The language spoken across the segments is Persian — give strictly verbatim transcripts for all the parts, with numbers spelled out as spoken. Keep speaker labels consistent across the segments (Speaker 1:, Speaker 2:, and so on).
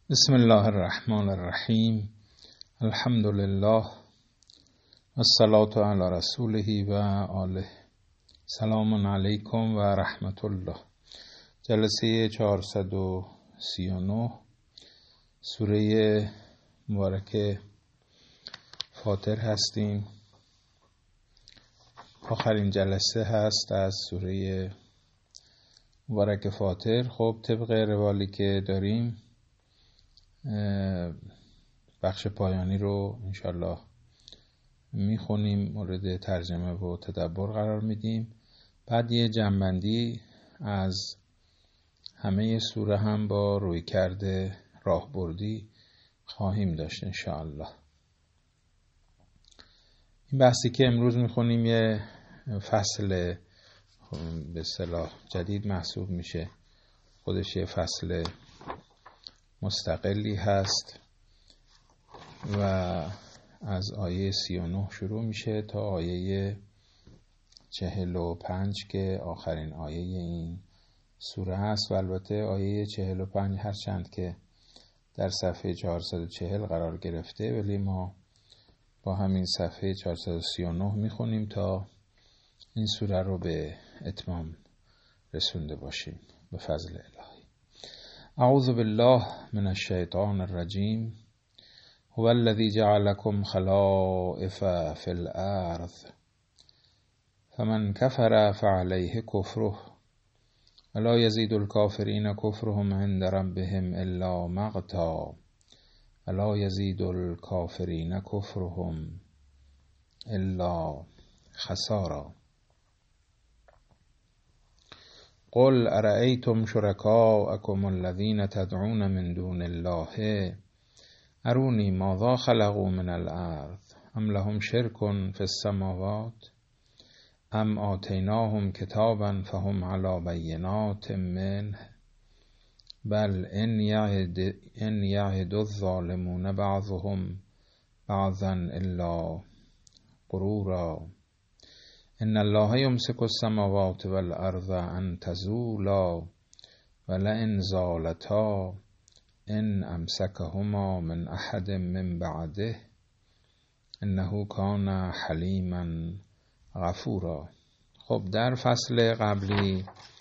Speaker 1: بسم الله الرحمن الرحیم. الحمد لله والصلاة علی رسوله و آله. سلام علیکم و رحمت الله. جلسه چهارصد و سی و نه سوره مبارکه فاطر هستیم. آخرین جلسه هست از سوره مبارکه فاطر. خب طبق روالی که داریم بخش پایانی رو انشالله میخونیم، مورد ترجمه و تدبر قرار میدیم. بعد یه جنبندی از همه سوره هم با روی کرده راهبردی خواهیم داشت انشالله. این بحثی که امروز میخونیم یه فصل به اصطلاح جدید محسوب میشه، خودش یه فصل مستقلی هست و از آیه سی و نه شروع میشه تا آیه چهل و پنج که آخرین آیه این سوره هست. و البته آیه چهل و پنج هرچند که در صفحه چهارصد و چهل قرار گرفته، ولی ما با همین صفحه چهارصد و سی و نه میخونیم تا این سوره رو به اتمام رسونده باشیم به فضل الهی. اعوذ بالله من الشیطان الرجیم. هو الذی جعلکم خلائف فی الارض فمن کفر فعلیه کفره ولا یزید الکافرین کفرهم عند ربهم الا مقتا ولا یزید الکافرین کفرهم الا خسارا. قل ارأیتم شرکاءکم الذین تدعون من دون الله ارونی ماذا خلقوا من الارض ام لهم شرک فی السماوات ام آتیناهم کتابا فهم علی بینات منه بل ان یعد ان یعد الظالمون بعضهم بعضا الا غرورا. ان الله یمسک السماوات والارض ان تزولا ولئن زالتا ان امسکهما من احد من بعده انه کان حلیما غفورا. خب در فصل قبلی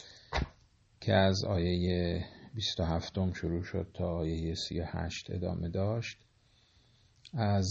Speaker 1: که از آیه بیست و هفت شروع شد تا آیه سی و هشت ادامه داشت، از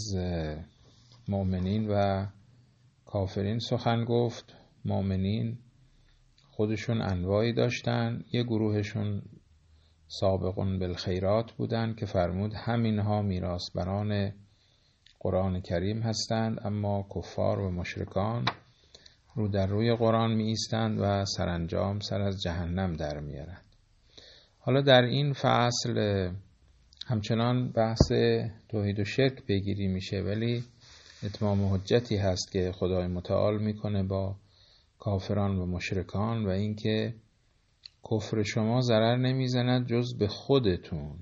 Speaker 1: مؤمنین و کافرین سخن گفت. مؤمنین خودشون انواعی داشتن. یه گروهشون سابقون بالخیرات بودن که فرمود همینها میراثبران قرآن کریم هستند، اما کفار و مشرکان رو در روی قرآن می ایستند و سرانجام سر از جهنم در میارند. حالا در این فصل همچنان بحث توحید و شرک پیگیری میشه، ولی اتمام حجتی هست که خدای متعال میکنه با کافران و مشرکان و اینکه کفر شما ضرر نمیزند جز به خودتون.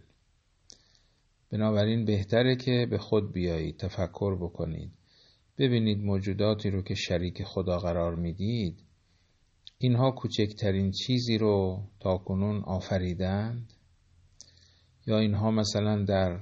Speaker 1: بنابراین بهتره که به خود بیایید، تفکر بکنید، ببینید موجوداتی رو که شریک خدا قرار میدید اینها کوچکترین چیزی رو تاکنون آفریدند، یا اینها مثلا در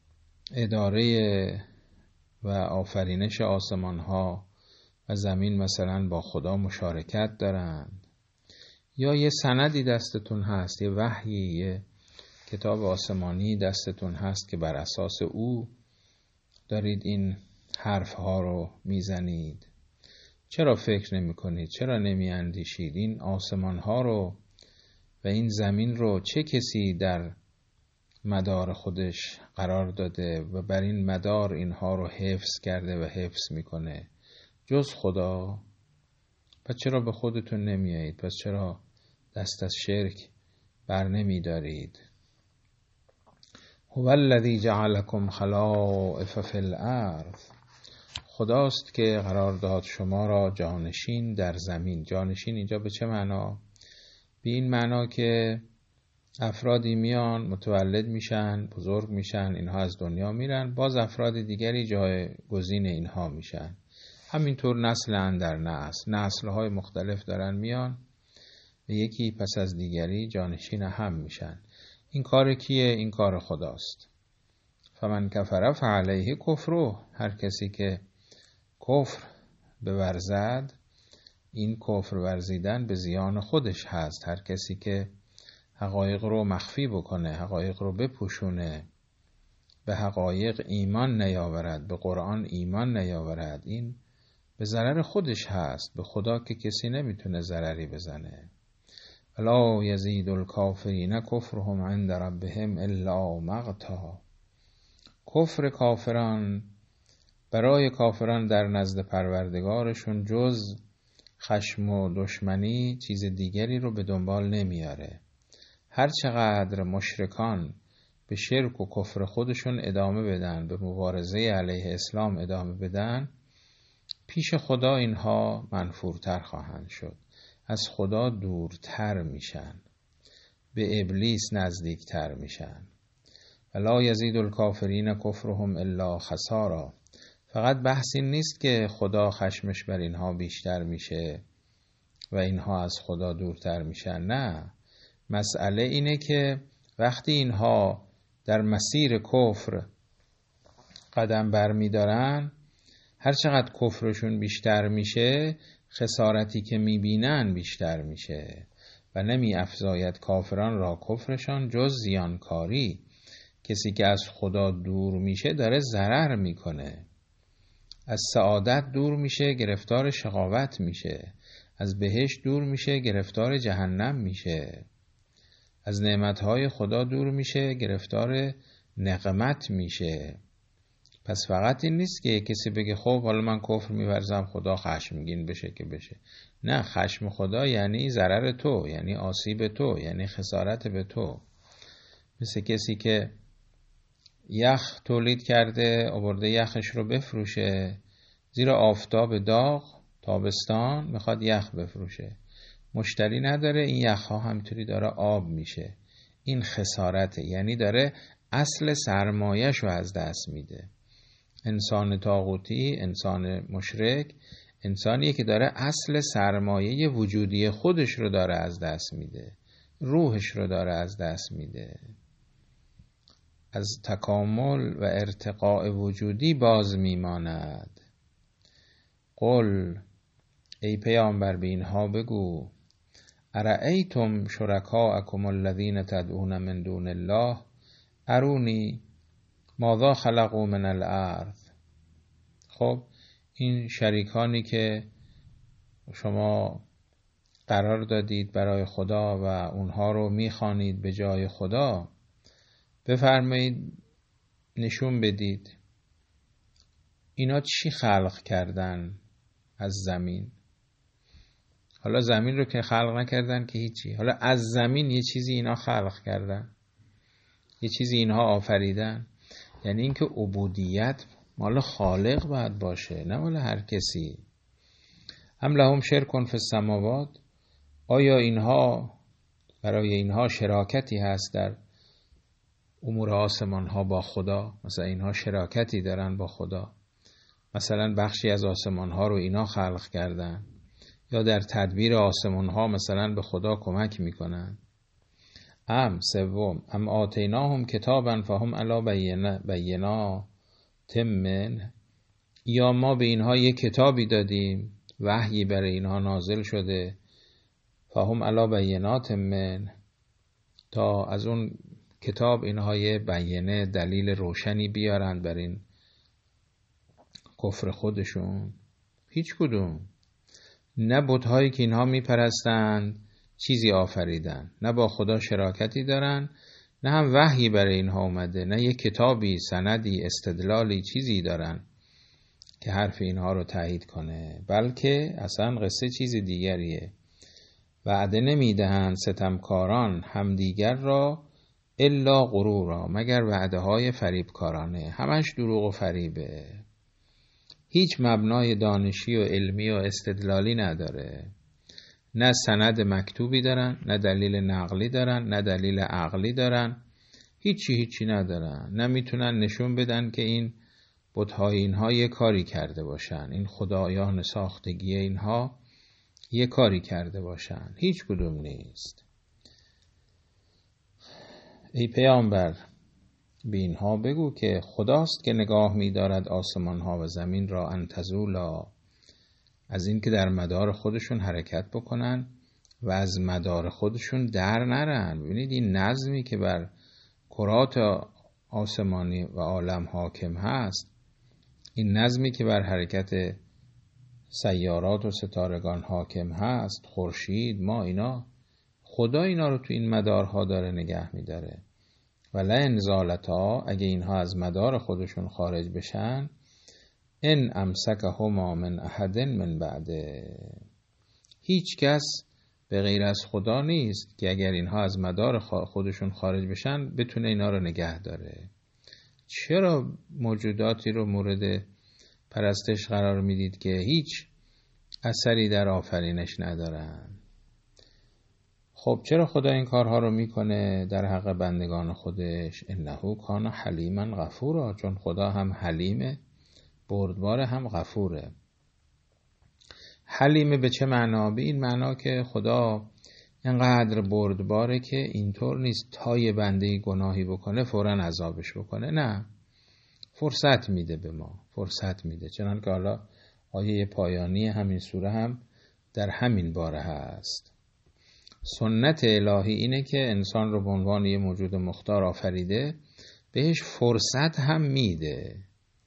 Speaker 1: اداره و آفرینش آسمان ها و زمین مثلا با خدا مشارکت دارند، یا یه سندی دستتون هست، یه وحیی، یه کتاب آسمانی دستتون هست که بر اساس او دارید این حرف ها رو میزنید. چرا فکر نمی کنید؟ چرا نمی اندیشید؟ این آسمان ها رو و این زمین رو چه کسی در مدار خودش قرار داده و بر این مدار اینها رو حفظ کرده و حفظ میکنه جز خدا؟ پس چرا به خودتون نمیایید؟ پس چرا دست از شرک بر نمی دارید؟ هو الذی جعلکم خلائف فی الارض. خداست که قرار داد شما را جانشین در زمین. جانشین اینجا به چه معنا؟ به این معنا که افرادی میان متولد میشن، بزرگ میشن، اینها از دنیا میرن، باز افراد دیگری جایگزین اینها میشن. همینطور نسل اندر نسل، نسل‌های مختلف دارن میان و یکی پس از دیگری جانشین هم میشن. این کار کیه؟ این کار خداست. فمن کفر فعلیه کفره، هر کسی که کفر بورزد این کفر ورزیدن به زیان خودش هست. هر کسی که حقایق رو مخفی بکنه، حقایق رو بپوشونه، به حقایق ایمان نیاورد، به قرآن ایمان نیاورد، این به ضرر خودش هست. به خدا که کسی نمیتونه ضرری بزنه. ولا یزید الکافرین کفرهم عند ربهم الا مقتا. کفر کافران برای کافران در نزد پروردگارشون جز خشم و دشمنی چیز دیگری رو به دنبال نمیاره. هر چقدر مشرکان به شرک و کفر خودشون ادامه بدن، به مبارزه علیه اسلام ادامه بدن، پیش خدا اینها منفورتر خواهند شد، از خدا دورتر میشن، به ابلیس نزدیکتر میشن. ولا یزید الکافرین کفرهم الا خسارا. فقط بحث این نیست که خدا خشمش بر اینها بیشتر میشه و اینها از خدا دورتر میشن. نه، مسئله اینه که وقتی اینها در مسیر کفر قدم بر میدارن، هر چقدر کفرشون بیشتر میشه، خسارتی که میبینن بیشتر میشه و نمی افزاید کافران را کفرشان جز زیانکاری. کسی که از خدا دور میشه داره ضرر میکنه، از سعادت دور میشه گرفتار شقاوت میشه، از بهشت دور میشه گرفتار جهنم میشه، از نعمتهای خدا دور میشه گرفتار نقمت میشه. پس فقط این نیست که کسی بگه خب حالا من کفر میورزم خدا خشمگین بشه که بشه. نه، خشم خدا یعنی ضرر تو، یعنی آسیب تو، یعنی خسارت به تو. مثل کسی که یخ تولید کرده آورده یخش رو بفروشه، زیرا آفتاب داغ تابستان میخواد یخ بفروشه، مشتری نداره، این یخ ها همینطوری داره آب میشه. این خسارته، یعنی داره اصل سرمایه‌ش رو از دست میده. انسان طاغوتی، انسان مشرک، انسانیه که داره اصل سرمایه وجودی خودش رو داره از دست میده، روحش رو داره از دست میده، از تکامل و ارتقاء وجودی باز میماند. قل، ای پیامبر به اینها بگو، ارأیتم شرکاءکم الذین تدعون من دون الله ارونی ماذا خلقوا من الارض. خب این شریکانی که شما قرار دادید برای خدا و اونها رو میخوانید به جای خدا، بفرمایید نشون بدید اینا چی خلق کردن از زمین. حالا زمین رو که خلق نکردن که هیچی، حالا از زمین یه چیزی اینا خلق کردن، یه چیزی اینها آفریدن. یعنی اینکه عبودیت مال خالق باید باشه، نه مال هر کسی. ام لهم شرک فی السماوات، آیا اینها برای اینها شراکتی هست در امور آسمان ها با خدا؟ مثلا اینها شراکتی دارن با خدا، مثلا بخشی از آسمان ها رو اینا خلق کردن، یا در تدبیر آسمان ها مثلا به خدا کمک میکنن. ام سوم ام آتیناهم کتابا فهم علی بینات من، یا ما به اینها یک کتابی دادیم، وحی برای اینها نازل شده، فهم علی بینات من، تا از اون کتاب اینها یه بیانه دلیل روشنی بیارند بر این کفر خودشون. هیچ کدوم. نه بت‌هایی که اینها میپرستند چیزی آفریدن، نه با خدا شراکتی دارن، نه هم وحی برای اینها اومده، نه یک کتابی، سندی، استدلالی، چیزی دارن که حرف اینها رو تایید کنه، بلکه اصلا قصه چیز دیگریه. وعده نمیدهند ستمکاران همدیگر را الا غرورا، مگر وعده های فریبکارانه، همش دروغ و فریبه، هیچ مبنای دانشی و علمی و استدلالی نداره، نه سند مکتوبی دارن، نه دلیل نقلی دارن، نه دلیل عقلی دارن، هیچی هیچی ندارن. نه میتونن نشون بدن که این بت‌های اینها یه کاری کرده باشن، این خدایان ساختگی اینها یه کاری کرده باشن، هیچ کدوم نیست. ای پیامبر به اینها بگو که خداست که نگاه می دارد آسمان ها و زمین را ان تزولا، از این که در مدار خودشون حرکت بکنن و از مدار خودشون در نرن. ببینید این نظمی که بر کرات آسمانی و عالم حاکم هست، این نظمی که بر حرکت سیارات و ستارگان حاکم هست، خورشید، ما، اینا، خدا اینا رو تو این مدارها داره نگه می‌داره. و لئن زالتا، اگه اینها از مدار خودشون خارج بشن، ان امسکهما من احد من بعده، هیچ کس به غیر از خدا نیست که اگر اینها از مدار خودشون خارج بشن بتونه اینا رو نگه داره. چرا موجوداتی رو مورد پرستش قرار میدید که هیچ اثری در آفرینش ندارن؟ خب چرا خدا این کارها رو میکنه در حق بندگان خودش؟ انه کان حلیما غفورا، چون خدا هم حلیمه، بردباره، هم غفوره. حلیمه به چه معنا؟ به این معنا که خدا اینقدر بردباره که اینطور نیست تا یه بنده گناهی بکنه فوراً عذابش بکنه، نه، فرصت میده به ما، فرصت میده. چنان که حالا آیه پایانی همین سوره هم در همین باره هست. سنت الهی اینه که انسان رو به عنوان یه موجود مختار آفریده، بهش فرصت هم میده،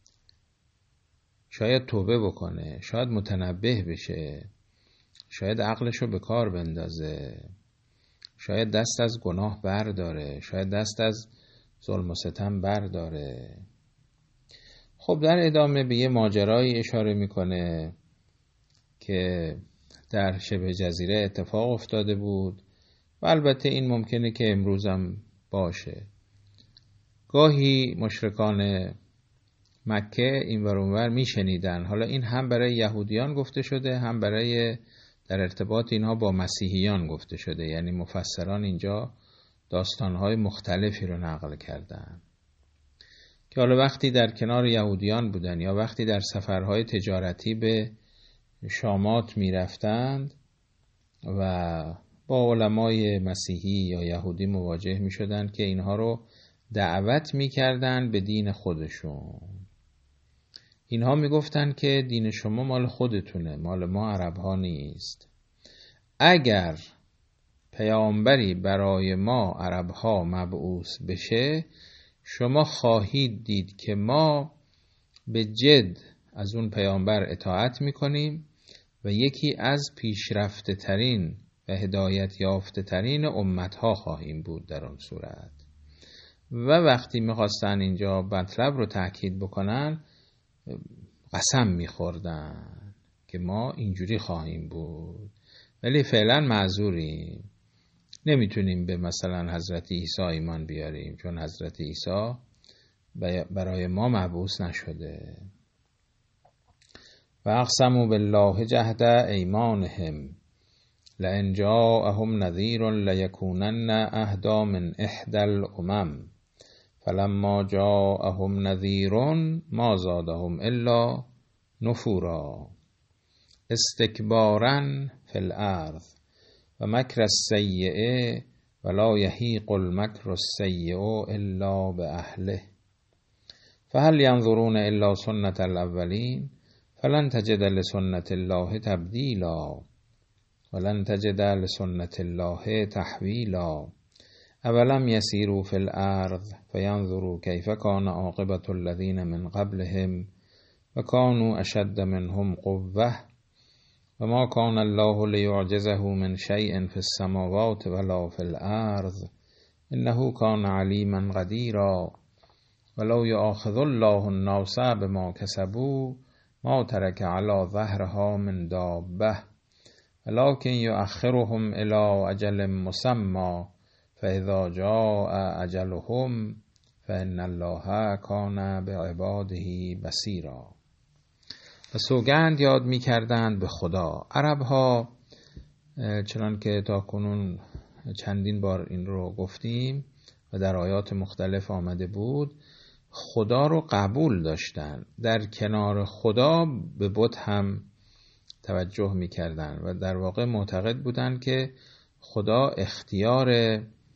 Speaker 1: شاید توبه بکنه، شاید متنبه بشه، شاید عقلش رو به کار بندازه، شاید دست از گناه برداره، شاید دست از ظلم و ستم برداره. خب در ادامه به یه ماجرایی اشاره میکنه که در شبه جزیره اتفاق افتاده بود و البته این ممکنه که امروزم باشه. گاهی مشرکان مکه این ور اون ور میشنیدن، حالا این هم برای یهودیان گفته شده، هم برای در ارتباط اینها با مسیحیان گفته شده، یعنی مفسران اینجا داستانهای مختلفی رو نقل کردن که حالا وقتی در کنار یهودیان بودن یا وقتی در سفرهای تجارتی به شامات می رفتند و با علمای مسیحی یا یهودی مواجه می شدند که اینها رو دعوت می کردن به دین خودشون. اینها می گفتن که دین شما مال خودتونه، مال ما عرب ها نیست. اگر پیامبری برای ما عرب ها مبعوث بشه، شما خواهید دید که ما به جد از اون پیامبر اطاعت میکنیم و یکی از پیشرفته ترین و هدایت یافته ترین امتها خواهیم بود در اون صورت. و وقتی میخواستن اینجا مطلب رو تأکید بکنن، قسم میخوردن که ما اینجوری خواهیم بود، ولی فعلا معذوریم، نمیتونیم به مثلا حضرت عیسی ایمان بیاریم چون حضرت عیسی برای ما مبعوث نشده. و اقسموا بالله جهد ایمانهم لئن جاءهم نذیر لیکونن اهدی من احدی الامم فلما جاءهم نذیر ما زادهم الا نفورا استکبارا فی الارض و مکر السیئ ولا یحیق المکر السیئ الا باهله فهل ینظرون الا سنت الاولین فلن تجد لسنت الله تبدیلا ولن تجد لسنت الله تحویلا اولم یسیروا فی الارض فینظروا کیف کان عاقبة الذین من قبلهم و کانوا اشد منهم قوة و ما کان الله لیعجزه من شیء فی السماوات ولا فی الارض انه کان علیما قدیرا ولو یؤاخذ الله الناس بما کسبوا ما ترک علی ظهرها من دابة ولکن یؤخرهم الی اجل مسمى فاذا جاء اجلهم فان الله کان بعباده بصیرا. و سوگند یاد می کردند به خدا. عرب ها چنان که تا کنون چندین بار این رو گفتیم و در آیات مختلف آمده بود، خدا رو قبول داشتن، در کنار خدا به بت هم توجه می کردن و در واقع معتقد بودن که خدا اختیار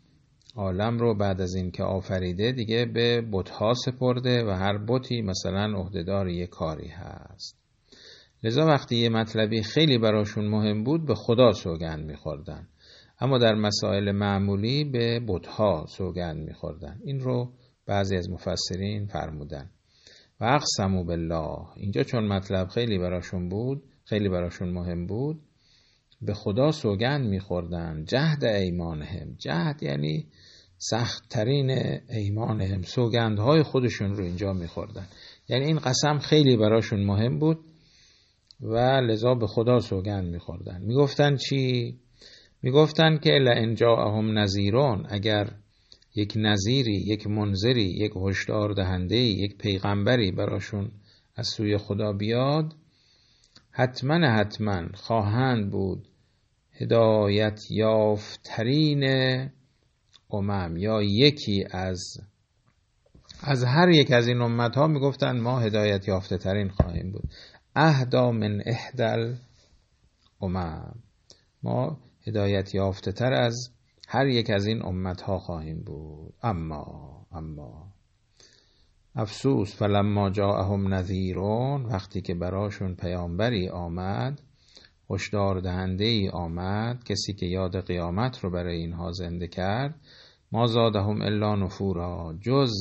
Speaker 1: عالم رو بعد از این که آفریده دیگه به بت‌ها سپرده و هر بتی مثلا عهدهدار یک کاری هست. لذا وقتی یه مطلبی خیلی براشون مهم بود به خدا سوگند می‌خوردن، اما در مسائل معمولی به بت‌ها سوگند می‌خوردن. این رو بعضی از مفسرین فرمودن. و اقسموا بالله، اینجا چون مطلب خیلی براشون بود، خیلی براشون مهم بود، به خدا سوگند می‌خوردن. جهد ایمانهم، جهد یعنی سخت ترین ایمانهم، سوگندهای خودشون رو اینجا می‌خوردن. یعنی این قسم خیلی براشون مهم بود و لذا به خدا سوگند می‌خوردن. میگفتن چی؟ میگفتن که لئن جاءهم نذیرون، اگر یک نذیری، یک منذری، یک هشدار دهنده‌ای، یک پیغمبری براشون از سوی خدا بیاد، حتما حتما خواهند بود هدایت یافترین امم، یا یکی از از هر یک از این امتها میگفتن ما هدایت یافته ترین خواهیم بود. اهدا من احدل امم، ما هدایت یافته تر از هر یک از این امتها خواهیم بود. اما اما افسوس، فلما جاءهم نذیرون، وقتی که براشون پیامبری آمد، هشدار دهنده‌ای آمد، کسی که یاد قیامت رو برای اینها زنده کرد، ما زادهم الا نفورا، جز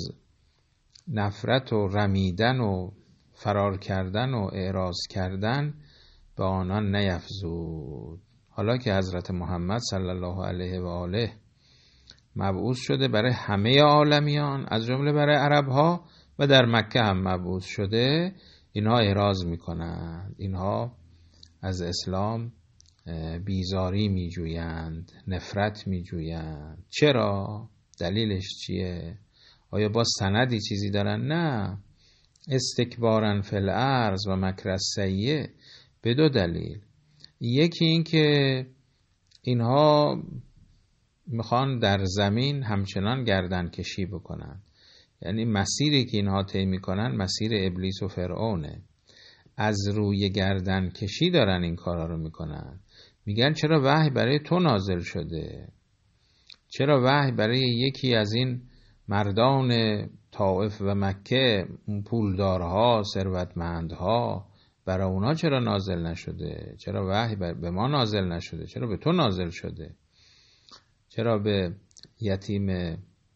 Speaker 1: نفرت و رمیدن و فرار کردن و اعراض کردن به آنان نیفزود. حالا که حضرت محمد صلی الله علیه و آله مبعوث شده برای همه عالمیان، از جمله برای عربها، و در مکه هم مبعوث شده، اینها اعراض میکنند، اینها از اسلام بیزاری میجویند، نفرت میجویند. چرا؟ دلیلش چیه؟ آیا با سندی چیزی دارن؟ نه، استکبارن فی الارض و مکر السیء، به دو دلیل. یکی این که اینها میخوان در زمین همچنان گردن کشی بکنن، یعنی مسیری که اینها طی میکنن مسیر ابلیس و فرعونه، از روی گردن کشی دارن این کارا رو میکنن. میگن چرا وحی برای تو نازل شده؟ چرا وحی برای یکی از این مردان طائف و مکه، پولدارها، ثروتمندها، برای اونا چرا نازل نشده؟ چرا وحی به ما نازل نشده؟ چرا به تو نازل شده؟ چرا به یتیم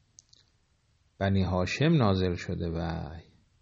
Speaker 1: بنی هاشم نازل شده وحی؟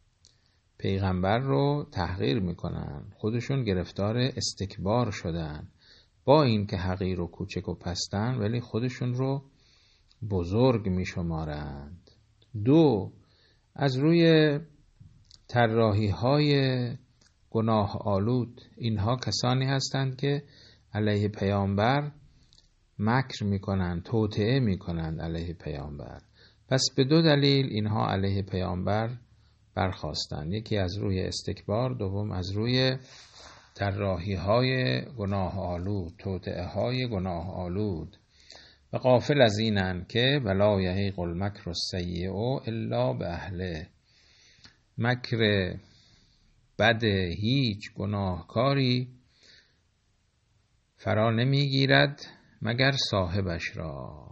Speaker 1: پیغمبر رو تحقیر میکنن، خودشون گرفتار استکبار شدن، با این که حقیر و کوچک و پستن ولی خودشون رو بزرگ میشمارند. دو، از روی طراحی های گناه آلود، اینها کسانی هستند که علیه پیامبر مکر میکنند، توطئه میکنند علیه پیامبر. پس به دو دلیل اینها علیه پیامبر برخاستند، یکی از روی استکبار، دوم از روی طراحی های گناه آلود، توطئه های گناه آلود. و غافل از اینن که ولا یحیق المکر السیء الا باهله، مکر بد هیچ گناهکاری فرا نمیگیرد مگر صاحبش را.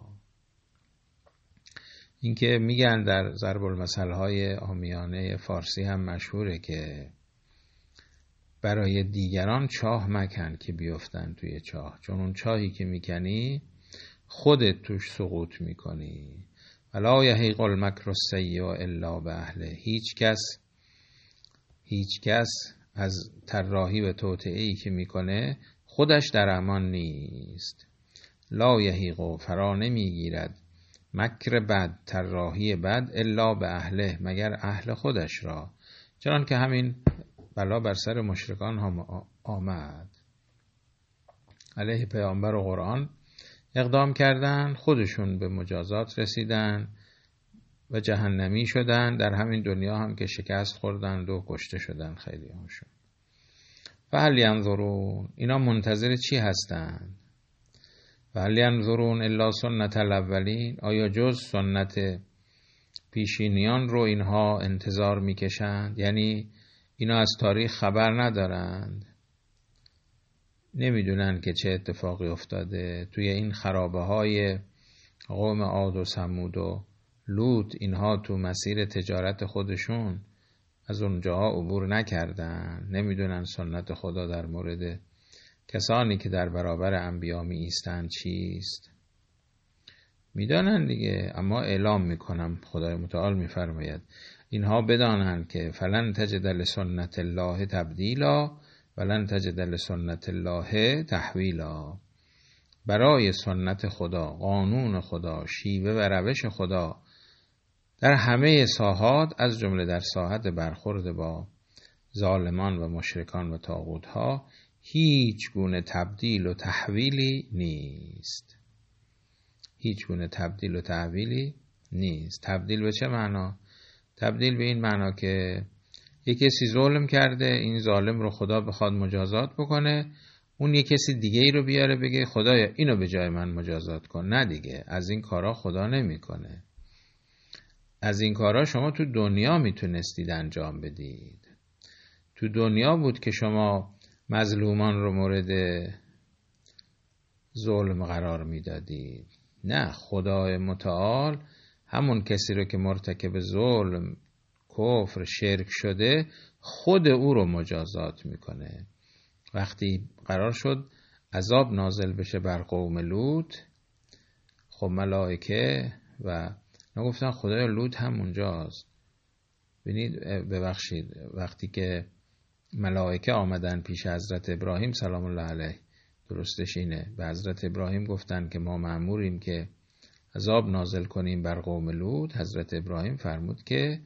Speaker 1: اینکه میگن در ضرب المثل های عامیانه فارسی هم مشهوره که برای دیگران چاه مکن که بیفتن توی چاه، چون اون چاهی که میکنی خودت توش سقوط میکنی. ولا یحیق المکر السیء الا باهله، هیچ کس هیچ کس از طراحی و توطئه‌ای که میکنه خودش در امان نیست. لا یحیق، فرا نمیگیرد، مکر بد، طراحی بد، الا به اهله، مگر اهل خودش را. چنان که همین بلا بر سر مشرکان هم آمد، علیه پیامبر و قرآن اقدام کردن، خودشون به مجازات رسیدن و جهنمی شدن، در همین دنیا هم که شکست خوردن و کشته شدن خیلی هاشون. فهل ینظرون، اینا منتظر چی هستن؟ فهل ینظرون الا سنت الاولین، آیا جز سنت پیشینیان رو اینها انتظار میکشند؟ یعنی اینا از تاریخ خبر ندارند، نمیدونن که چه اتفاقی افتاده توی این خرابه های قوم عاد و ثمود و لوط اینها تو مسیر تجارت خودشون از اونجاها عبور نکردن، نمیدونن سنت خدا در مورد کسانی که در برابر انبیا می ایستند چیست. میدانن دیگه، اما اعلام میکنم خدای متعال میفرماید اینها بدانند که فلن تجد لسنت الله تبدیلا ولن تجد لسنت الله تحویلا. برای سنت خدا، قانون خدا، شیوه و روش خدا در همه ساحات از جمله در ساحت برخورد با ظالمان و مشرکان و طاغوت‌ها هیچ گونه تبدیل و تحویلی نیست. هیچ گونه تبدیل و تحویلی نیست. تبدیل به چه معنا؟ تبدیل به این معنا که یک کسی ظلم کرده، این ظالم رو خدا بخواد مجازات بکنه، اون یک کسی دیگه ای رو بیاره بگه خدایا اینو به جای من مجازات کن. نه دیگه، از این کارا خدا نمیکنه. از این کارا شما تو دنیا میتونستید انجام بدید. تو دنیا بود که شما مظلومان رو مورد ظلم قرار میدادید. نه، خدای متعال همون کسی رو که مرتکب ظلم، کفر، شرک شده خود او رو مجازات میکنه. وقتی قرار شد عذاب نازل بشه بر قوم لوط، خب ملائکه و نگفتن خدای لوط هم اونجاست. ببینید، ببخشید، وقتی که ملائکه آمدن پیش حضرت ابراهیم سلام الله علیه، درستش اینه، به حضرت ابراهیم گفتن که ما مأموریم که عذاب نازل کنیم بر قوم لوط. حضرت ابراهیم فرمود که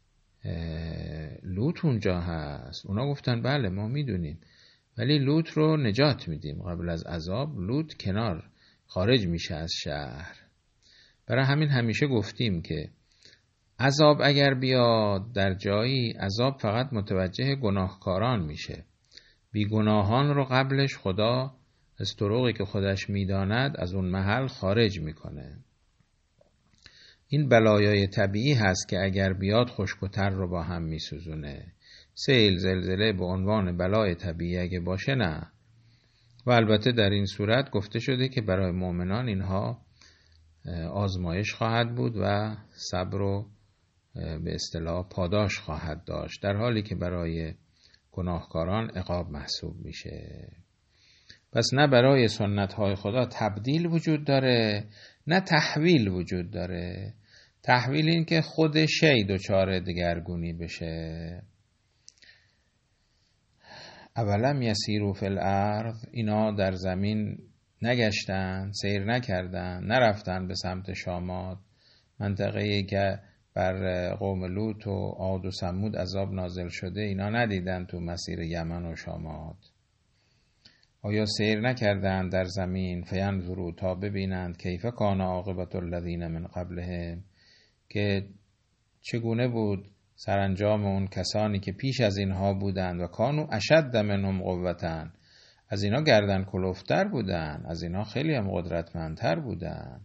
Speaker 1: لوط اونجا هست. اونا گفتن بله ما میدونیم، ولی لوط رو نجات میدیم. قبل از عذاب لوط کنار خارج میشه از شهر. برای همین همیشه گفتیم که عذاب اگر بیاد در جایی، عذاب فقط متوجه گناهکاران میشه. بیگناهان رو قبلش خدا از طرقی که خودش میداند از اون محل خارج میکنه. این بلایای طبیعی هست که اگر بیاد خشک و تر رو با هم میسوزونه. سیل، زلزله به عنوان بلای طبیعی اگه باشه نه. و البته در این صورت گفته شده که برای مؤمنان اینها آزمایش خواهد بود و صبر و به اصطلاح پاداش خواهد داشت، در حالی که برای گناهکاران عقاب محسوب میشه. پس نه برای سنت های خدا تبدیل وجود داره، نه تحویل وجود داره. تحویل این که خود شی دچار دگرگونی بشه. اولم یسیروا فی الارض، اینا در زمین نگشتن، سیر نکردن، نرفتن به سمت شامات، منطقه‌ای که بر قوم لوط و عاد و ثمود عذاب نازل شده، اینا ندیدن تو مسیر یمن و شامات. آیا سیر نکردند در زمین فینظروا، تا ببینند کیف کان عاقبت الذین من قبلهم، که چگونه بود سرانجام اون کسانی که پیش از اینها بودند و کانوا اشد منهم قوة، از اینا گردن کلفتر بودن، از اینا خیلی هم قدرتمندتر بودن،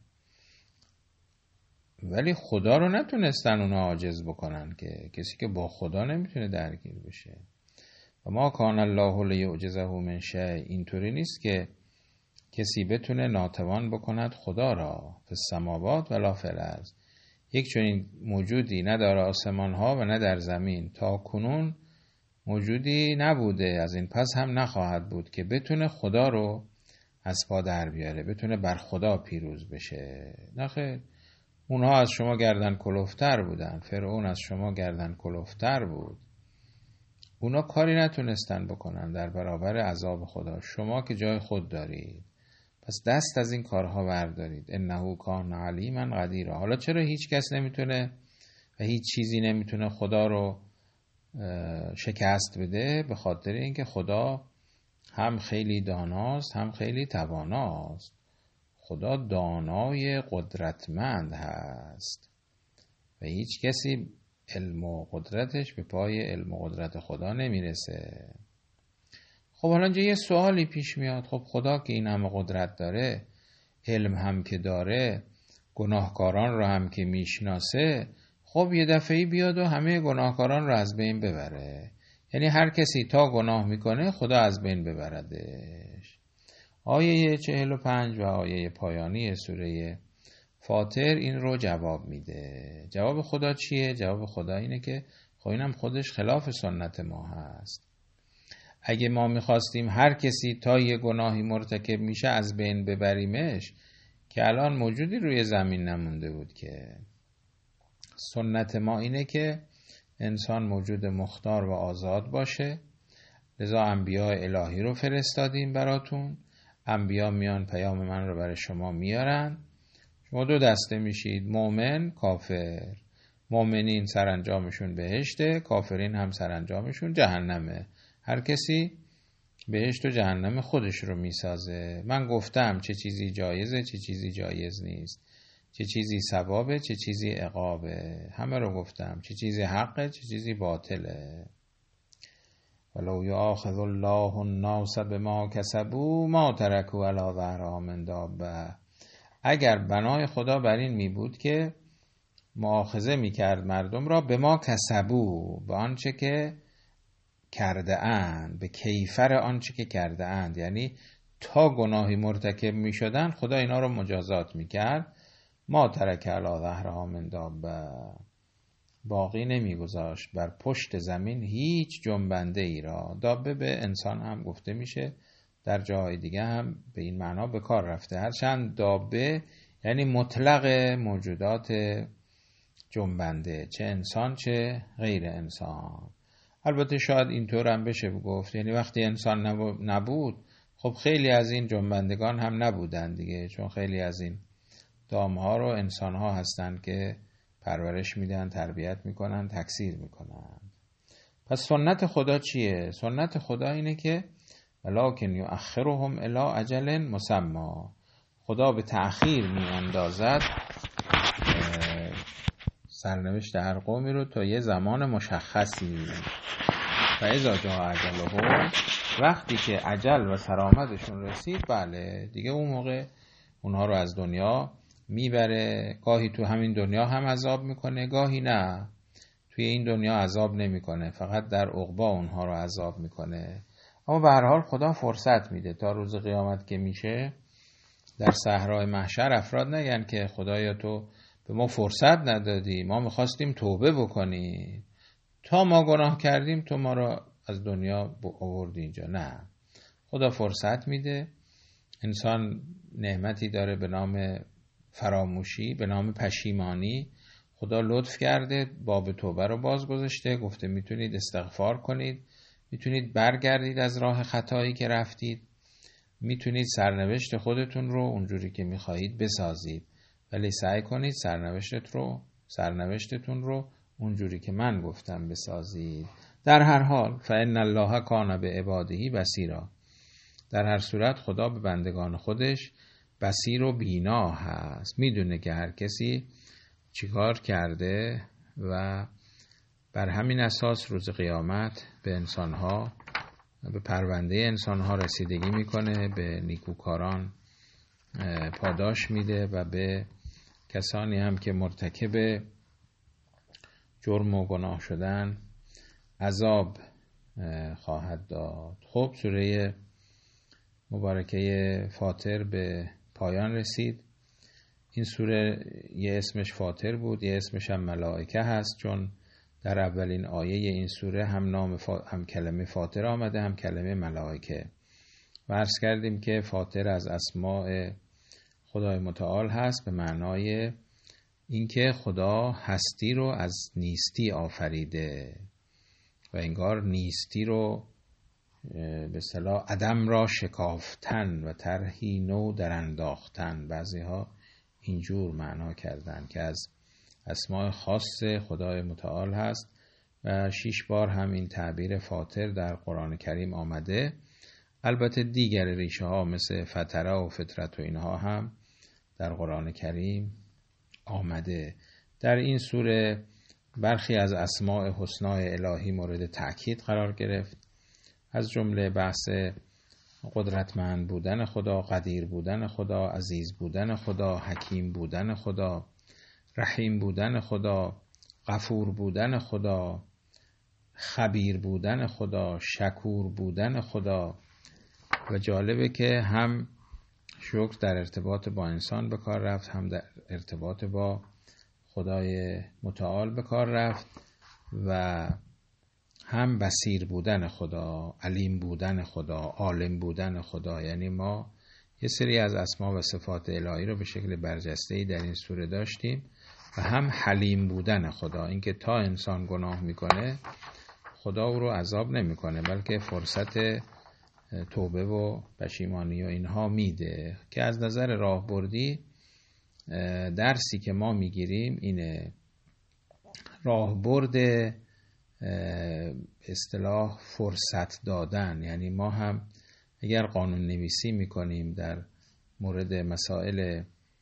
Speaker 1: ولی خدا رو نتونستن اونا عاجز بکنن. که کسی که با خدا نمیتونه درگیر بشه. و ما کان الله لیعجزه من شیء، اینطوری نیست که کسی بتونه ناتوان بکند خدا را. فی السماوات ولا فی الارض، یک چنین موجودی نه در آسمان ها و نه در زمین تا کنون موجودی نبوده، از این پس هم نخواهد بود که بتونه خدا رو از پا در بیاره، بتونه بر خدا پیروز بشه. نخیر، اونها از شما گردن کلفتر بودن، فرعون از شما گردن کلفتر بود، اونا کاری نتونستن بکنن در برابر عذاب خدا. شما که جای خود دارید، پس دست از این کارها بردارید. انه کان علیما قدیرا. حالا چرا هیچ کس نمیتونه و هیچ چیزی نمیتونه خدا رو شکست بده؟ به خاطر اینکه خدا هم خیلی داناست هم خیلی تواناست. خدا دانای قدرتمند هست و هیچ کسی علم و قدرتش به پای علم و قدرت خدا نمیرسه. خب حالا اینجا یه سوالی پیش میاد، خب خدا که این همه قدرت داره، علم هم که داره، گناهکاران رو هم که میشناسه، خب یه دفعه‌ای بیاد و همه گناهکاران رو از بین ببره. یعنی هر کسی تا گناه میکنه خدا از بین ببردش. آیه چهل و پنج و آیه پایانی سوره فاطر این رو جواب میده. جواب خدا چیه؟ جواب خدا اینه که خب اینم خودش خلاف سنت ما هست. اگه ما میخواستیم هر کسی تا یه گناهی مرتکب میشه از بین ببریمش که الان موجودی روی زمین نمونده بود که. سنت ما اینه که انسان موجود مختار و آزاد باشه. لذا انبیاء الهی رو فرستادیم براتون. انبیا میان پیام من رو برای شما میارن. شما دو دسته میشید، مؤمن، کافر. مؤمنین سرانجامشون بهشته، کافرین هم سرانجامشون جهنمه. هر کسی بهشت و جهنم خودش رو میسازه. من گفتم چه چیزی جایزه، چه چیزی جایز نیست، چه چیزی ثوابه، چه چیزی عقابه. همه رو گفتم، چه چیزی حقه، چه چیزی باطله. ولو یؤاخذ الله الناس بما کسبوا ما ترکوا علی ظهرها من دابه. اگر بنای خدا بر این می بود که مؤاخذه می کرد مردم را به ما کسبو، به آنچه که کرده اند، به کیفر آنچه که کرده اند، یعنی تا گناهی مرتکب می شدن خدا اینا رو مجازات می کرد. ما ترک علی ظهرها من دابه، باقی نمی گذاشت بر پشت زمین هیچ جنبنده ای را. دابه به انسان هم گفته میشه، در جاهای دیگه هم به این معنا به کار رفته. هرچند دابه یعنی مطلق موجودات جنبنده، چه انسان چه غیر انسان. البته شاید اینطور هم بشه گفت، یعنی وقتی انسان نبود خب خیلی از این جنبندگان هم نبودن دیگه، چون خیلی از این دامها رو انسان ها هستن که پرورش میدن، تربیت میکنن، تکثیر میکنن. پس سنت خدا چیه؟ سنت خدا اینه که ولکن یؤخرهم الی اجل مسمی. خدا به تأخیر میاندازد سرنوشت هر قومی رو تا یه زمان مشخصی. و اذا جاء اجلهم، وقتی که اجل و سرآمدشون رسید، بله دیگه اون موقع اونها رو از دنیا میبره. گاهی تو همین دنیا هم عذاب میکنه، گاهی نه. توی این دنیا عذاب نمیکنه، فقط در عقبی اونها رو عذاب میکنه. اما به هر حال خدا فرصت میده تا روز قیامت که میشه در صحرای محشر افراد نگن که خدایا تو به ما فرصت ندادی، ما میخواستیم توبه بکنیم، تا ما گناه کردیم تو ما رو از دنیا آوردی اینجا. نه، خدا فرصت میده. انسان نعمتی داره به نام فراموشی، به نام پشیمانی. خدا لطف کرده، باب توبه رو باز گذاشته، گفته میتونید استغفار کنید، میتونید برگردید از راه خطایی که رفتید، میتونید سرنوشت خودتون رو اونجوری که میخواهید بسازید، ولی سعی کنید سرنوشتت رو سرنوشتتون رو اونجوری که من گفتم بسازید. در هر حال فإن الله کان بعباده بصیرا. در هر صورت خدا به بندگان خودش بصیر و بینا هست، میدونه که هر کسی چیکار کرده و بر همین اساس روز قیامت به انسانها، به پرونده انسانها رسیدگی میکنه، به نیکوکاران پاداش میده و به کسانی هم که مرتکب جرم و گناه شدن عذاب خواهد داد. خب سوره مبارکه فاطر به پایان رسید. این سوره یه اسمش فاطر بود، یه اسمش هم ملائکه هست، چون در اولین آیه این سوره هم نام فا... هم کلمه فاطر آمده، هم کلمه ملائکه. و عرض کردیم که فاطر از اسماء خدای متعال هست، به معنای اینکه خدا هستی رو از نیستی آفریده و انگار نیستی رو به اصطلاح عدم را شکافتن و طرحی نو در انداختن. بعضی ها اینجور معنا کردن که از اسماء خاص خدای متعال هست و شش بار هم این تعبیر فاطر در قرآن کریم آمده. البته دیگر ریشه ها مثل فطره و فطرت و اینها هم در قرآن کریم آمده. در این سوره برخی از اسماء حسنای الهی مورد تأکید قرار گرفت، از جمله بحث قدرتمند بودن خدا، قدیر بودن خدا، عزیز بودن خدا، حکیم بودن خدا، رحیم بودن خدا، غفور بودن خدا، خبیر بودن خدا، شکور بودن خدا. و جالبه که هم شکر در ارتباط با انسان به کار رفت، هم در ارتباط با خدای متعال به کار رفت و هم بصیر بودن خدا، علیم بودن خدا، عالم بودن خدا. یعنی ما یه سری از اسما و صفات الهی رو به شکل برجسته‌ای در این سوره داشتیم و هم حلیم بودن خدا، اینکه تا انسان گناه میکنه خدا او رو عذاب نمیکنه بلکه فرصت توبه و پشیمانی و اینها میده، که از نظر راهبردی درسی که ما میگیریم اینه. راهبرد اصطلاح فرصت دادن، یعنی ما هم اگر قانون نویسی میکنیم در مورد مسائل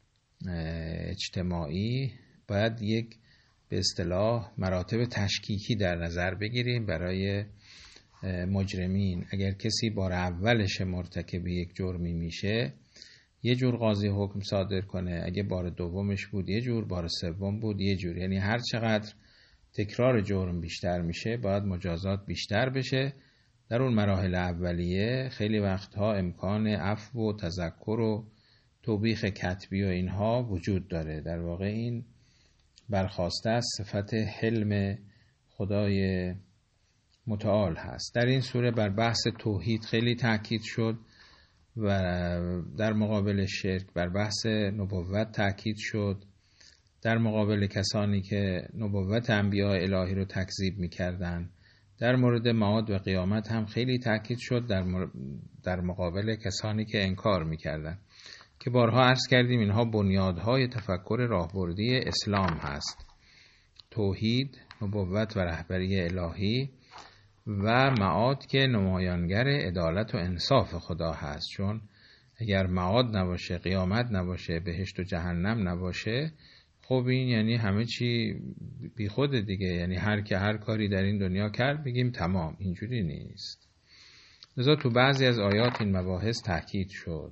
Speaker 1: اجتماعی باید یک به اصطلاح مراتب تشکیکی در نظر بگیریم برای مجرمین. اگر کسی بار اولش مرتکب یک جرمی میشه یه جور قاضی حکم صادر کنه، اگه بار دومش بود یه جور، بار سوم بود یه جور. یعنی هر چقدر تکرار جرم بیشتر میشه باید مجازات بیشتر بشه. در اون مراحل اولیه خیلی وقتها امکان عفو و تذکر و توبیخ کتبی و اینها وجود داره. در واقع این برخواسته از صفت حلم خدای متعال هست. در این سوره بر بحث توحید خیلی تاکید شد و در مقابل شرک بر بحث نبوت تاکید شد. در مقابل کسانی که نبوت انبیاء الهی رو تکذیب می‌کردند، در مورد معاد و قیامت هم خیلی تاکید شد، در, مر... در مقابل کسانی که انکار می‌کردند، که بارها عرض کردیم اینها بنیادهای تفکر راهبردی اسلام هست: توحید، نبوت و رهبری الهی و معاد که نمایانگر عدالت و انصاف خدا هست. چون اگر معاد نباشه، قیامت نباشه، بهشت و جهنم نباشه، خب این یعنی همه چی بی خود دیگه. یعنی هر که هر کاری در این دنیا کرد بگیم تمام. اینجوری نیست. لذا تو بعضی از آیات این مباحث تاکید شد.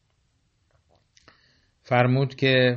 Speaker 1: فرمود که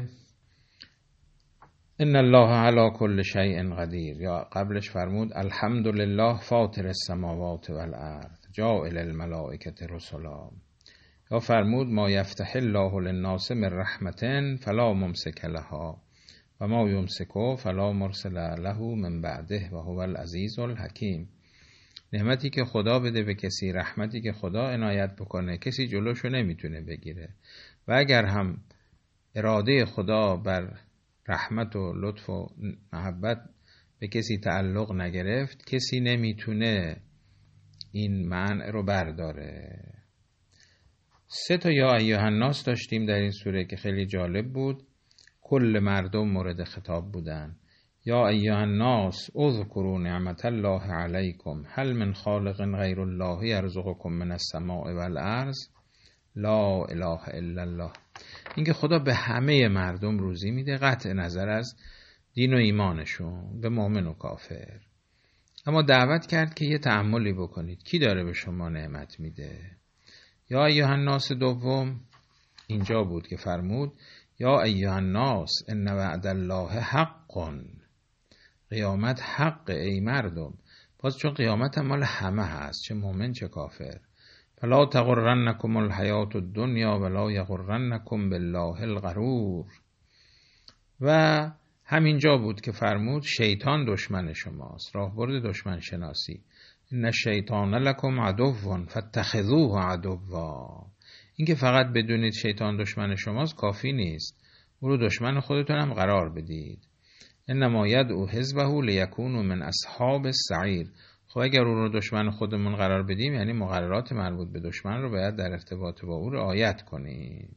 Speaker 1: ان الله علی کل شیء قدیر، یا قبلش فرمود الحمدلله فاطر السماوات والارض جاعل الملائکه رسلا، یا فرمود ما یفتح الله للناس من رحمت فلا ممسک لها و ما یمسک فلا مرسل له من بعده و هو العزیز الحکیم. نعمتی که خدا بده به کسی، رحمتی که خدا عنایت بکنه، کسی جلوشو نمیتونه بگیره. و اگر هم اراده خدا بر رحمت و لطف و محبت به کسی تعلق نگرفت، کسی نمیتونه این منع رو برداره. سه تا یا ایها الناس داشتیم در این سوره که خیلی جالب بود. کل مردم مورد خطاب بودن. یا ایها الناس اذکروا نعمت الله علیکم هل من خالق غیر الله یرزقکم من السماء والارض لا اله الا الله. اینکه خدا به همه مردم روزی میده قطع نظر از دین و ایمانشون، به مؤمن و کافر. اما دعوت کرد که یه تأملی بکنید، کی داره به شما نعمت میده؟ یا ایها الناس دوم اینجا بود که فرمود یا ایها الناس ان وعد الله حق، قیامت حق ای مردم. باز چون قیامت هم مال همه هست، چه مؤمن چه کافر. فلا تغرنکم الحیات الدنیا ولا یغرنکم بالله الغرور. و همینجا بود که فرمود شیطان دشمن شماست، راهبرد دشمن شناسی. ان الشیطان لکم عدو فاتخذوه عدوا. این که فقط بدونید شیطان دشمن شماست کافی نیست، او رو دشمن خودتون هم قرار بدید. انما یدعو حزبه لیکونوا من اصحاب السعیر. خب اگر او رو دشمن خودمون قرار بدیم یعنی مقررات مربوط به دشمن رو باید در ارتباط با او رعایت کنیم.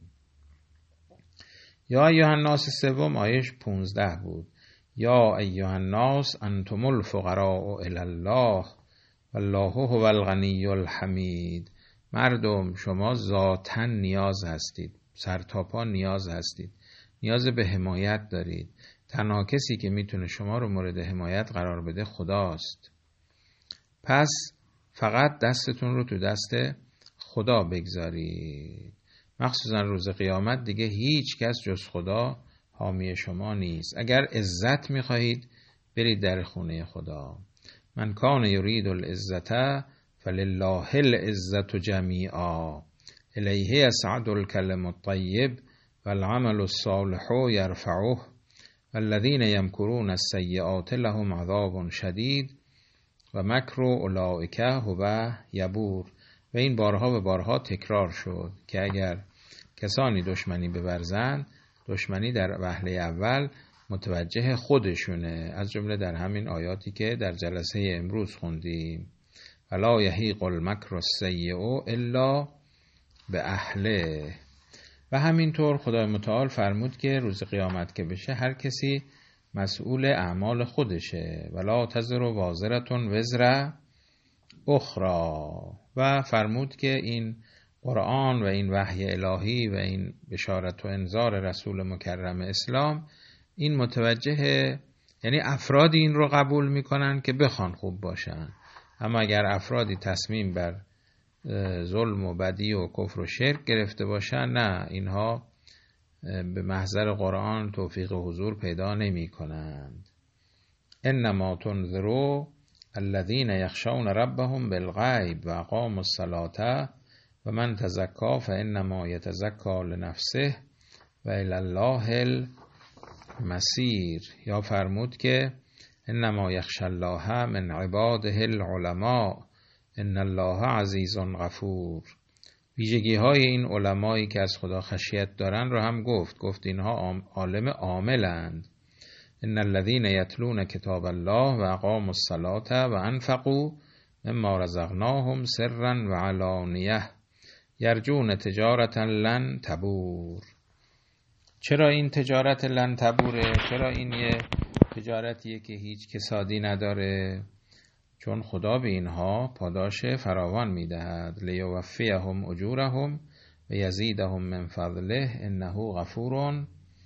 Speaker 1: یا ایها الناس سوم آیش پونزده بود. یا ایها الناس انتم الفقراء الی الله والله هو الغنی الحمید. مردم شما ذاتاً نیاز هستید، سرتاپا نیاز هستید، نیاز به حمایت دارید. تنها کسی که میتونه شما رو مورد حمایت قرار بده خداست. پس فقط دستتون رو تو دست خدا بگذارید. مخصوصا روز قیامت دیگه هیچ کس جز خدا حامی شما نیست. اگر عزت میخواهید برید در خونه خدا. من کان یرید العزت فلله العزت جمیعا. الیه یصعد الکلم الطیب والعمل الصالح یرفعه والذین یمکرون السیئات لهم عذاب شدید و مکر اولئک هو یبور. و این بارها و بارها تکرار شد که اگر کسانی دشمنی بورزند، دشمنی در وهله اول متوجه خودشونه، از جمله در همین آیاتی که در جلسه امروز خوندیم. ولا یحیق المکر السیء الا به اهله. و همینطور خدای متعال فرمود که روز قیامت که بشه هر کسی مسئول اعمال خودشه. ولا تزر وازرة وزر اخرى. و فرمود که این قرآن و این وحی الهی و این بشارت و انذار رسول مکرم اسلام این متوجه، یعنی افرادی این رو قبول میکنن که بخوان خوب باشن، اما اگر افرادی تصمیم بر ظلم و بدی و کفر و شرک گرفته باشن، نه، اینها به محضر قرآن توفیق و حضور پیدا نمی کنند. انما تنذروا الذین یخشون ربهم بالغیب و اقاموا الصلاة و من تزکی فانما یتزکی لنفسه و الی الله المصیر. یا فرمود که انما یخشی الله من عباده العلماء ان الله عزیز غفور. ویژگی های این علمایی که از خدا خشیت دارن رو هم گفت گفت اینها عالم عاملند. ان الذين يتلون کتاب الله و اقاموا الصلاة و انفقوا مما رزقناهم سرا و علانیه یرجون تجارة لن تبور. چرا این تجارت لن تبوره؟ چرا این یه تجارتیه که هیچ کسادی نداره؟ چون خدا به اینها پاداش فراوان میدهد. لیوفیهم اجورهم و یزیدهم من فضله انه غفور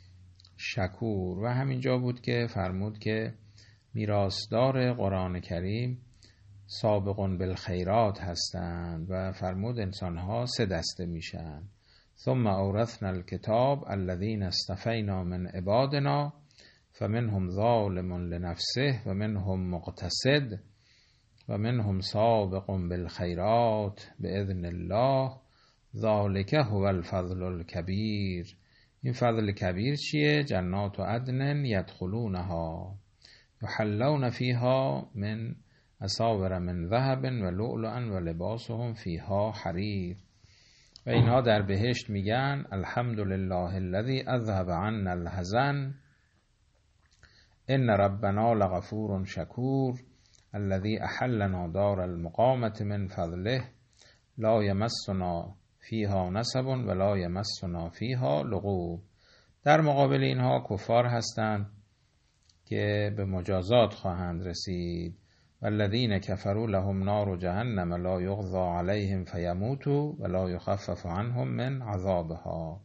Speaker 1: شکور. و همینجا بود که فرمود که میراثدار قرآن کریم سابقون بالخیرات هستند و فرمود انسانها سه دسته میشن. ثم اورثنا الكتاب الذين اصطفینا من عبادنا فمنهم ظالم لنفسه و منهم مقتصد و منهم سابق بالخیرات باذن الله ذلک هو الفضل الکبیر. این فضل کبیر چیه؟ جنات و عدن یدخلونها یحلون فیها من اساور من ذهب و لؤلؤا و لباسهم فیها حریر. و اینها در بهشت میگن الحمدلله الذی اذهب عنا الحزن ان ربنا لغفور شکور الذی احلنا دار المقامة من فضله لا یمسنا فیها نصب و لا یمسنا فیها لغوب. در مقابل اینها کفار هستند که به مجازات خواهند رسید. والذین کفروا لهم نار جهنم لا یقضى علیهم فیموتوا و لا یخفف عنهم من عذابها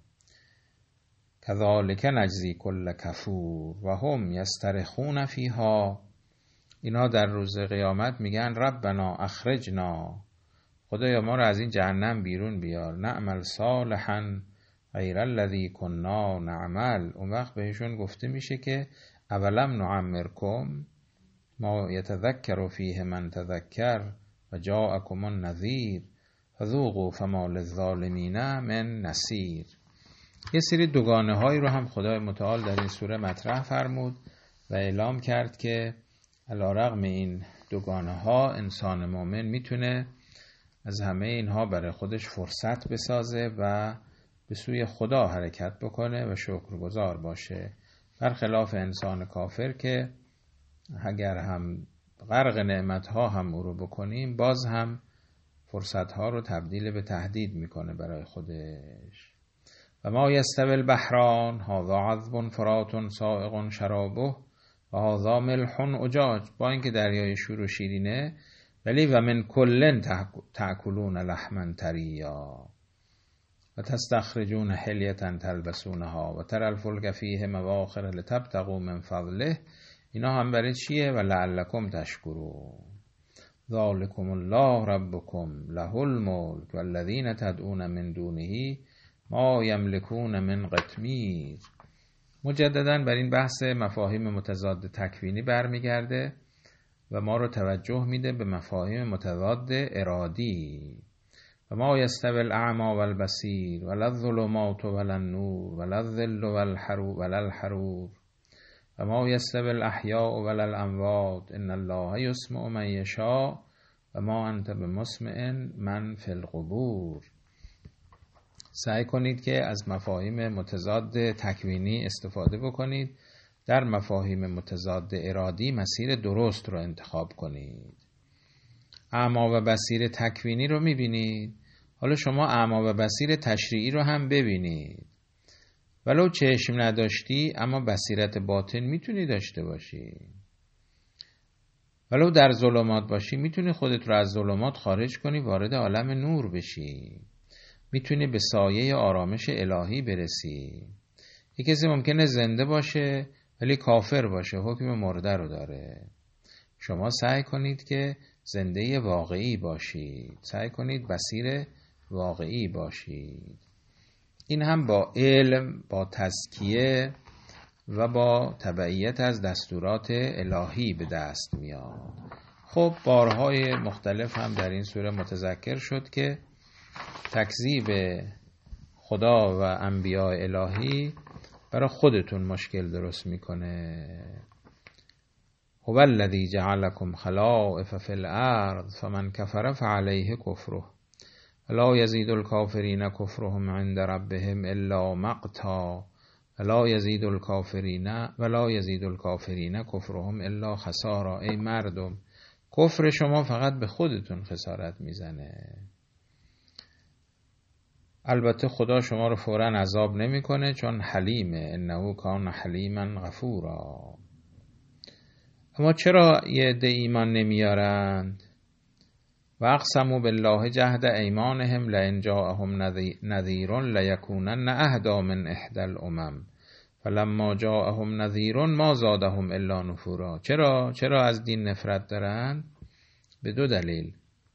Speaker 1: کذالک نجزی کل کفور و هم یسترخون فیها. اینا در روز قیامت میگن ربنا اخرجنا، خدایا ما رو از این جهنم بیرون بیار، نعمل صالحا غیر الذی کنا نعمل. اون وقت بهشون گفته میشه که اولم نعمرکم ما یتذکر فیه من تذکر و جاءکم النذیر فذوقوا فما للظالمین من نصیر. یه سری دوگانه هایی رو هم خدای متعال در این سوره مطرح فرمود و اعلام کرد که علیرغم این دوگانه ها انسان مؤمن میتونه از همه اینها برای خودش فرصت بسازه و به سوی خدا حرکت بکنه و شکرگزار باشه، برخلاف انسان کافر که اگر هم غرق نعمتها هم او رو بکنیم باز هم فرصتها رو تبدیل به تهدید میکنه برای خودش. و ما یستوی البحران هذا عذب فرات سائغ شرابه و هذا ملح اجاج. با اینکه دریای شور و شیرینه ولی و من کلن تأکلون لحما طریا و تستخرجون حلیة تلبسونها و تری الفلک فیه مواخر لتبتغوا من فضله. اینا هم برای چیه؟ و لعلکم تشکرون. ذالکم الله ربکم له الملک والذین تدعون من دونه ما یملکون من قطمیر. مجددا بر این بحث مفاهیم متضاد تکوینی برمیگرده و ما رو توجه میده به مفاهیم متضاد ارادی. و ما یستوی الاعمی والبصیر ولا الظلمات ولا النور ولا الظل والحرور ولا الحرور و ما یستوی الاحیاء ولا الاموات ان الله یسمع من یشاء و ما انت بمسمع من فی القبور. سعی کنید که از مفاهیم متضاد تکوینی استفاده بکنید، در مفاهیم متضاد ارادی مسیر درست رو انتخاب کنید. اعمی و بصیر تکوینی رو میبینید، حالا شما اعمی و بصیر تشریعی رو هم ببینید. ولو چشم نداشتی اما بصیرت باطن میتونی داشته باشی. ولو در ظلمات باشی میتونی خودت رو از ظلمات خارج کنی، وارد عالم نور بشی. میتونی به سایه آرامش الهی برسی. یک کسی ممکنه زنده باشه ولی کافر باشه، حکم مرده رو داره. شما سعی کنید که زنده واقعی باشید، سعی کنید بصیر واقعی باشید. این هم با علم، با تزکیه و با تبعیت از دستورات الهی به دست میاد. خب بارهای مختلف هم در این سوره متذکر شد که تکذیب خدا و انبیاء الهی برای خودتون مشکل درست میکنه. هو الذی جعلکم خلائف فی الارض فمن کفر فعلیه کفره ولا یزید الکافرین کفرهم عند ربهم الا مقتا ولا یزید الکافرین ولا یزید الکافرین کفرهم الا خسارا. ای مردم، کفر شما فقط به خودتون خسارت میزنه. البته خدا شما رو فوراً عذاب نمیکنه چون حلیمه، انه کان حلیما غفورا. اما چرا یه عده ایمان نمیارند؟ و اقسموا بالله جهد ایمانهم لئن جاءهم نذیر لیکونن اهدی من احدی الامم فلما جاءهم نذیر ما زادهم الا نفورا. چرا چرا از دین نفرت دارند؟ به دو دلیل: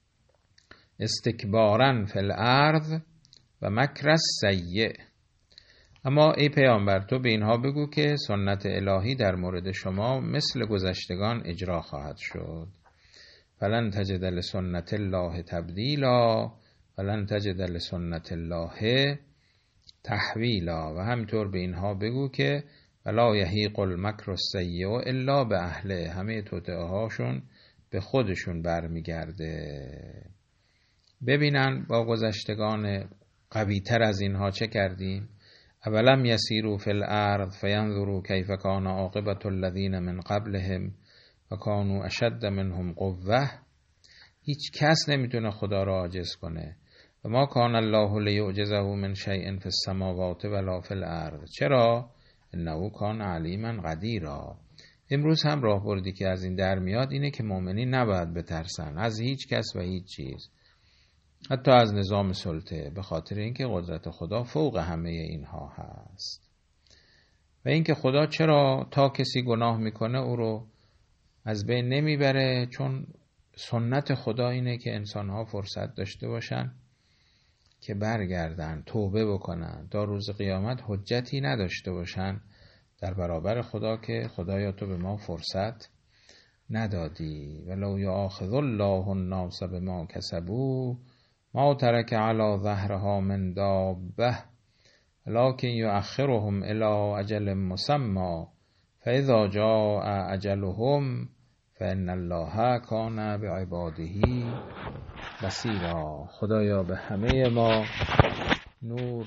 Speaker 1: استکبارا فی الارض و مکر السیء. اما ای پیامبر تو به اینها بگو که سنت الهی در مورد شما مثل گذشتگان اجرا خواهد شد. فلن تجد لسنت الله تبدیلا ولن تجد لسنت الله تحویلا. و همینطور به اینها بگو که ولا یحیق المکر السیء الا به اهله. همه توطئه هاشون به خودشون برمیگرده. ببینن با گذشتگان قوی تر از اینها چه کردیم. اولم یسیروا فی الارض فینظروا کیف کان عاقبة الذین من قبلهم و کانوا اشد منهم قوة. هیچ کس نمیتونه خدا را عاجز کنه. و ما کان الله لیعجزه من شیء فی السماوات ولا فی الارض. چرا؟ انه کان علیما قدیرا. امروز هم راهبردی که از این در میاد اینه که مؤمنین نباید بترسن از هیچ کس و هیچ چیز، حتی از نظام سلطه، به خاطر اینکه قدرت خدا فوق همه اینها هست. و اینکه خدا چرا تا کسی گناه میکنه او رو از بین نمیبره؟ چون سنت خدا اینه که انسانها فرصت داشته باشن که برگردن، توبه بکنن، تا روز قیامت حجتی نداشته باشن در برابر خدا که خدایا تو به ما فرصت ندادی. ولو یؤاخذ الله الناس بما کسبوا ما ترک علی ظهرها من دابه ولکن یؤخرهم الی اجل مسمى فاذا جاء اجلهم فان الله کان بعباده بصیرا. خدایا به همه ما نور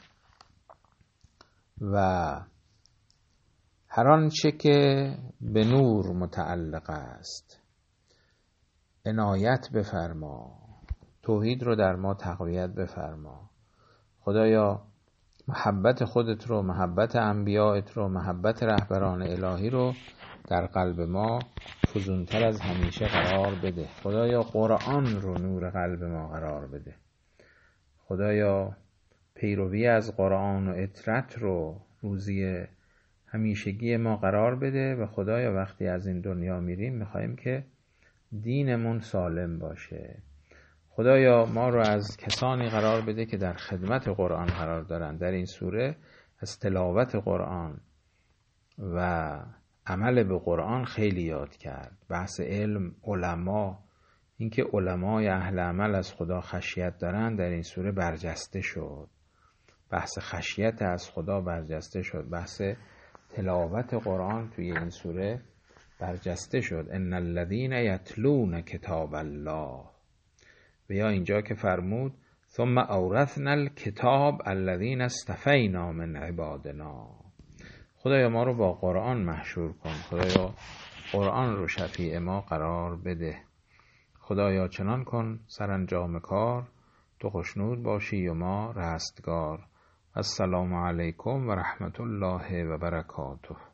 Speaker 1: و هر آنچه که به نور متعلق است عنایت بفرما، توحید رو در ما تقویت بفرما. خدایا محبت خودت رو، محبت انبیائت رو، محبت رهبران الهی رو در قلب ما فزونتر از همیشه قرار بده. خدایا قرآن رو نور قلب ما قرار بده. خدایا پیروی از قرآن و اطرت رو روزی همیشگی ما قرار بده. و خدایا وقتی از این دنیا میریم میخواییم که دینمون سالم باشه. خدایا ما رو از کسانی قرار بده که در خدمت قرآن قرار دارن. در این سوره از تلاوت قرآن و عمل به قرآن خیلی یاد کرد. بحث علم، علما اینکه علمای اهل عمل از خدا خشیت دارن در این سوره برجسته شد. بحث خشیت از خدا برجسته شد. بحث تلاوت قرآن توی این سوره برجسته شد. ان الذین یتلون کتاب الله. و یا اینجا که فرمود ثم اورثنا الکتاب الذین اصطفینا من عبادنا. خدایا ما رو با قرآن محشور کن. خدایا قرآن رو شفیع ما قرار بده. خدایا چنان کن سرانجام کار تو خوشنود باشی و ما رستگار. السلام علیکم و رحمت الله و برکاته.